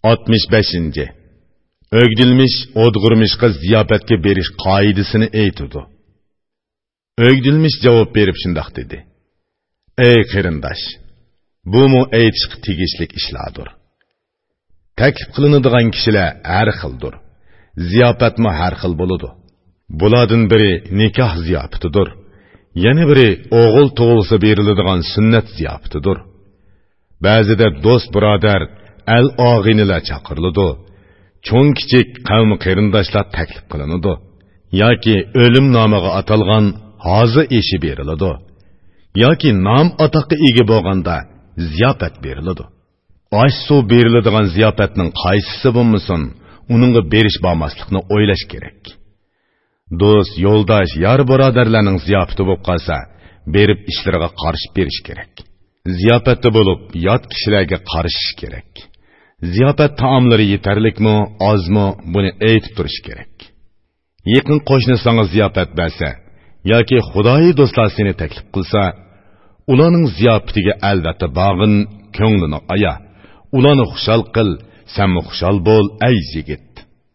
65. Ögdilmiş, odgurmuşqa ziyafetke beriş qaidisini eytudu. Ögdilmiş cevap berip şundaq dedi. Ey qirindaş, bu mu eytishq tegishlik ishladur. Taklif qilinadigan kishilar har xildir. Ziyofat mu har xil bo'ladi. Bulardan biri nikoh ziyofatidir. Yana biri o'g'il tug'ilsa beriladigan sunnat ziyofatidir. Ba'zida do'st birodar, al og'inilar chaqiriladi. Cho'ng kichik qavm qarindoshlar taklif qilinadi. Yoki o'lim nomiga atalgan hozi ishi beriladi. Yoki nom atoqqa ega bo'lganda ziyofat beriladi. Osh suv beriladigan ziyofatning qaysisi bo'lmasin, uningga berish bo'lmaslikni o'ylash kerak. Do'st, yo'ldosh, yar birodarlarning ziyofati bo'lib qolsa, berib ishlariga qarshi berish kerak. Ziyofatda bo'lib, yot kishilarga qarishish kerak. Ziyofat taomlari yetarlikmi, ozmi, buni aytib turish kerak. Yaqin qo'shni senga ziyofat bersa, yoki xudoyi do'stlar seni taklif qilsa, ularning ziyofatiga albatta bag'in, ko'nglini aya. Ularni xushal qil, sen xushal bo'l, ey yigit.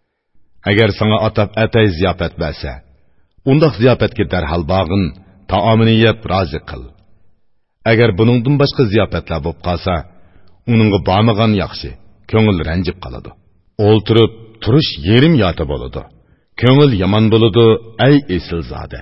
Agar sana atab atay ziyofat bersa, undaq ziyofatga darhol bag'in, taomini yeb rozi qil. Agar buningdan boshqa ziyofatlar bo'lib qolsa, uningga bormagan yaxshi, ko'ngil ranjib qoladi. O'ltirib turish yerim yoti bo'ladi. Ko'ngil yomon bo'ladi, ey esilzoda.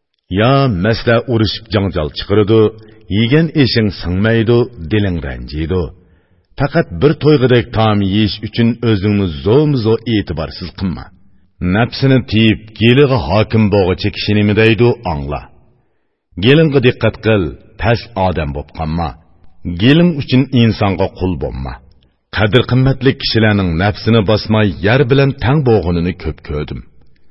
Ya masla urushib janjal chiqiradi, yegan ishing singmaydi, diling ranjiydi. Faqat bir to'yg'idek taom yeyish uchun o'zingni zo'mzo e'tiborsiz qilma. Nafsini tiyib, geliga hokim bo'lg'ichi kishi nima deydi, angla. Gelingga diqqat qil, past odam bo'lib qolma. Geling uchun insonga qul bo'lma. Qadr qimmatli kishilarning nafsini bosmay yer bilan tang bo'g'inini ko'p ko'rdim.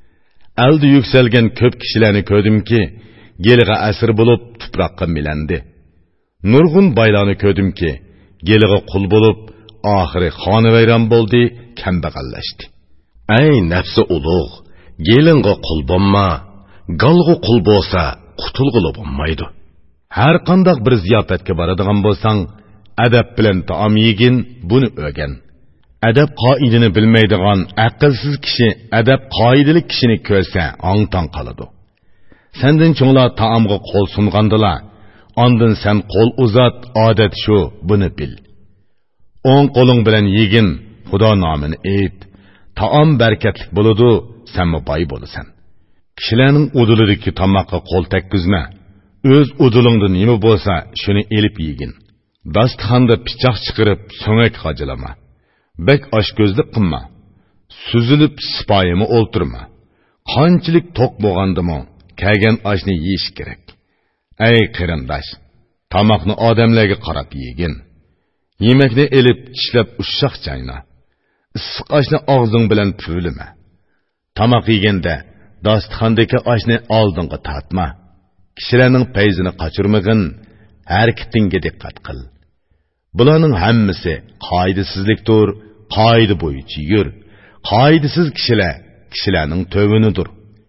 Aldi yuksalgan ko'p kishilarni ko'rdimki, geliga asir bo'lib tuproqqa milandi. Nurg'un baylarni ko'rdimki, geliga qul bo'lib, oxiri xonavayron bo'ldi, kambag'allashdi. Ey nafsi ulug', gelingga qul bo'lma. Galg'u qul bo'lsa, qutulg'ili bo'lmaydi. Har qanday bir ziyofatga boradigan bo'lsang, adab bilan taom yegin, buni o'rgan. Adab qoidini bilmaydigan aqlsiz kishi adab qoidali kishini ko'rsa, ongtong qoladi. Sendan cho'nglar taomga qo'l sungandilar. Ondan sen qo'l uzat, odat shu, buni bil. O'ng qo'ling bilan yegin, Xudo nomini ayt. Taom barakatlik bo'ladi, sen boy bo'lasan. Kishilarning udulidagi tomoqqa qo'l tekkizma. O'z udulingda nima bo'lsa, shuni elib yegin. Dasturxonda pichoq chiqarib, so'ngak hojilama. Bek oshko'zlik qilma. Suzilib sipoyimi o'ltirma. Qanchalik to'q bo'lgandimi, kelgan oshni yeyish kerak. Ey qirindosh, tomoqni odamlarga qarab yegin. Yemekni elib tishlab ushshoq chayna. Issiq oshni og'zing bilan puvlama. Tomoq yeganda dasturxondagi oshni oldinga tortma. Kishilarning payzini qochirmag'in, harakatingga diqqat qil. Bularning hammasi qoidasizlikdir, qoida bo'yicha yur. Qoidasiz kishilarning tövinidir.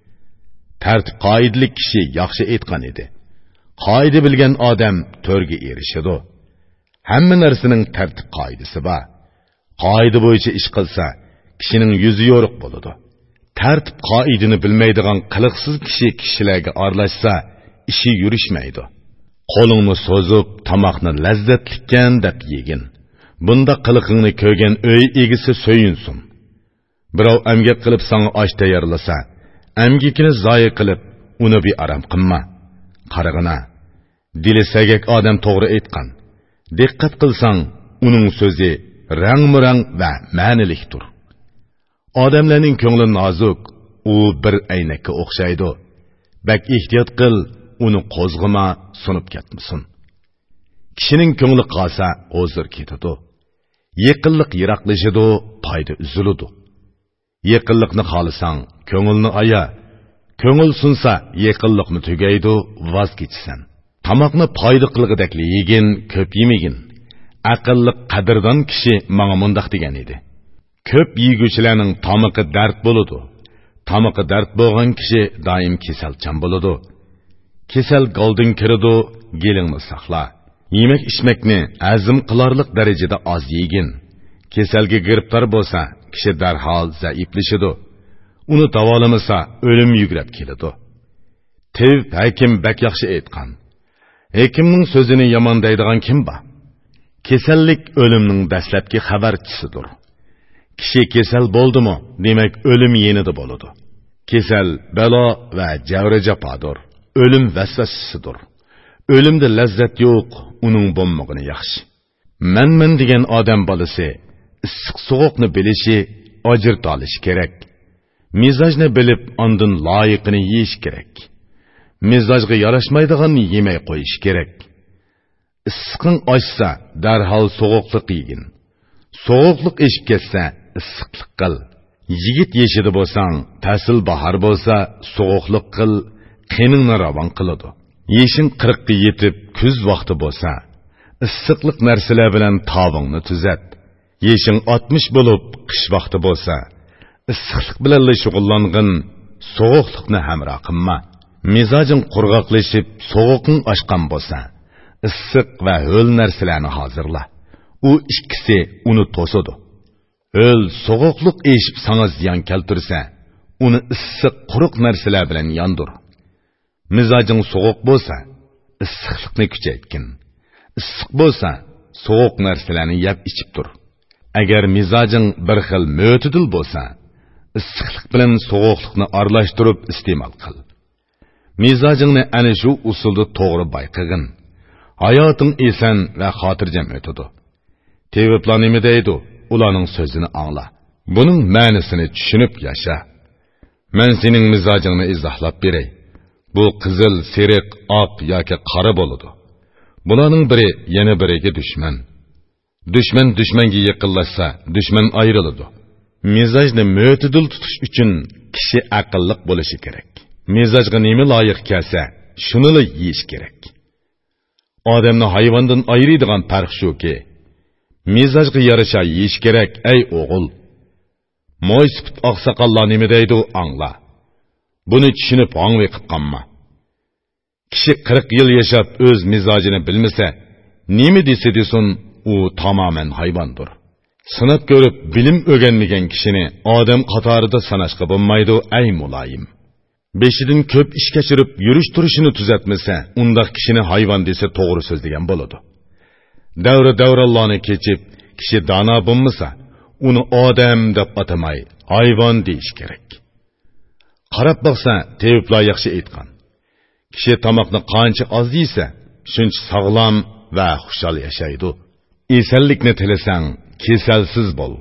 Tartib qoidali kishi yaxshi aytgan edi. Qoida bilgan odam to'rga erishadi. Hamma narsaning tartib qoidasi bor. Qoida bo'yicha ish qilsa, kishining yuzi yo'riq bo'ladi. Tartib qoidini bilmaydigan qiliqsiz kishilarga aralashsa, ishi yurishmaydi. Qo'lingni so'zib, tomoqni lazzatlikkan deb yegin. Bunda qiliqingni ko'rgan uy egisi so'yinsin. Birov amgak qilib sana osh tayyorlasa, amgikini zoya qilib, uni bearam qilma. Qarag'ina, dili sagak odam to'g'ri aytgan. Diqqat qilsang, uning so'zi rang-murang va ma'nilikdir. Odamlarning ko'ngli nozuk, u bir aynakka o'xshaydi. Bak ehtiyot qil, uni qo'zg'ima, sunib ketmasin. Kishining ko'ngli qolsa, hozir ketadi. Yaqinlik yiroqlashadi, foyda uziladi. Yaqinlikni xohlasang, ko'ngilni aya. Ko'ngil sunsa, yaqinlikni tugaydi, voz kechsan. Tomoqni foyda qilg'idek yegin, ko'p yemagin. Aqlli qadrdon kishi menga mundaq degan edi. Ko'p yeguvchilarning tomoqi dard bo'ladi. Tomoqi dard bo'lgan kishi doim kasalchan bo'ladi. Kesal goldin kiradi, gelingni saqla. Yemek içmekni azm qilarlik darajada az yegin. Kasalga giribtor bo'lsa, kishi darhol zaiflashidi. Uni davolamasa, o'lim yugrab keladi. Tevib hakim bak yaxshi aytgan. Hekimning so'zini yomon deydigan kim bor? Kasallik o'limning dastlabki xabarchisidir. Kishi kasal bo'ldimi, demak o'lim yenida bo'ladi. Kasal balo va javr jafodir. O'lim vasvasasidir. O'limda lazzat yo'q, uning bo'lmagani yaxshi. Men degan odam bolasi issiq sovuqni bilishi, ajrt olish kerak. Mizojni bilib, ondan loyiqini yeyish kerak. Mizojga yarashmaydiganni yemay qo'yish kerak. Issiqning ochsa, darhol sovuqlik yegin. Sovuqlik eshib ketsa, issiqlik qil. Yigit yeshidi bo'lsang, fasil bahor bo'lsa, sovuqlik qil, qiningni ravon qiladi. Yeshin 40 ga yetib, kuz vaqti bo'lsa, issiqlik narsalar bilan tavingni tuzat. Yeshin 60 bo'lib, qish vaqti bo'lsa, issiqlik bilan shug'ullangin, sovuqlikni hamroh qilma. Mizojing qurg'oqlashib, sovuqning oshgan bo'lsa, issiq va ho'l narsalarni hozirla. U ikkisi uni to'sadi. Ho'l sovuqlik eshib sana ziyon keltirsa, uni issiq quruq narsalar bilan yondir. Mizojing sovuq bo'lsa, issiqlikni kuchaytgin. Issiq bo'lsa, sovuq narsalarni yeb ichib tur. Agar mizojing bir xil mo'tidil bo'lsa, issiqlik bilan sovuqlikni aralashtirib iste'mol qil. Mizojingni ana shu usulda to'g'ri bayqag'in. Hayoting eson va xotirjam o'tadi. Teviblar nima deydi? Ularning so'zini angla. Buning ma'nosini tushunib yasha. Men sening mizojingni izohlab beray. Bu qizil, seriq, oq yoki qora bo'ladi. Bularning biri yana biriga dushman. Dushman dushmanga yaqinlashsa, dushman ayriladi. Mizojni mo'tadil tutish uchun kishi aqlli bo'lishi kerak. Mizojga nima loyiq kelsa, shuni yeyish kerak. Odamni hayvondan ayiradigan farq shuki, mizojga yarasha yeyish kerak, ey o'g'il. Mo'ysipit oqsoqollar nima deydi, angla. Buni tushunib angli qilqanma. Kishi 40 yil yashab o'z mizojini bilmasa, nima desa desin, u tamoman hayvondir. Sinab ko'rib bilim o'rganmagan kishini odam qatorida sanashqa bo'lmaydi, ey muloyim. Beshidan ko'p ish kechirib yurish turishini tuzatmasa, undaq kishini hayvon desa to'g'ri so'z degan bo'ladi. Davralarni kechib, kishi dono bo'lmasa, uni odam deb atamay, hayvon deyish kerak. Qarab baqsa, teviblar yaxshi aytgan. Kishi tomoqni qancha oz yesa, shuncha sog'lom va xushal yashaydi. Esallikni tilasang, kasalsiz bo'l.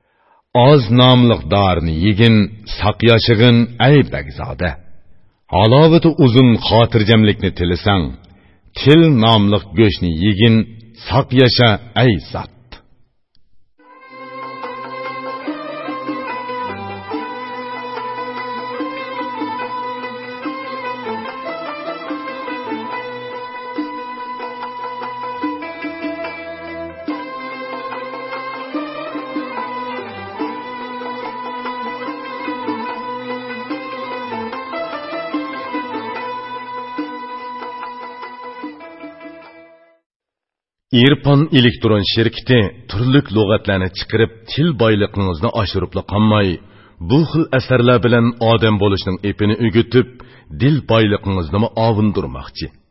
Oz nomliq dorni yegin, saq yashag'in, ey bagzoda. Halovati uzun xotirjamlikni tilasang, til nomliq go'shtni yegin, saq yasha, ey zot. Irpon elektron şirketi turlik lug'atlarni chiqarib, til boyligingizni oshirib qolmay, bu xil asarlar bilan odam bo'lishning epini o'gitib, dil boyligingizni ovundirmoqchi.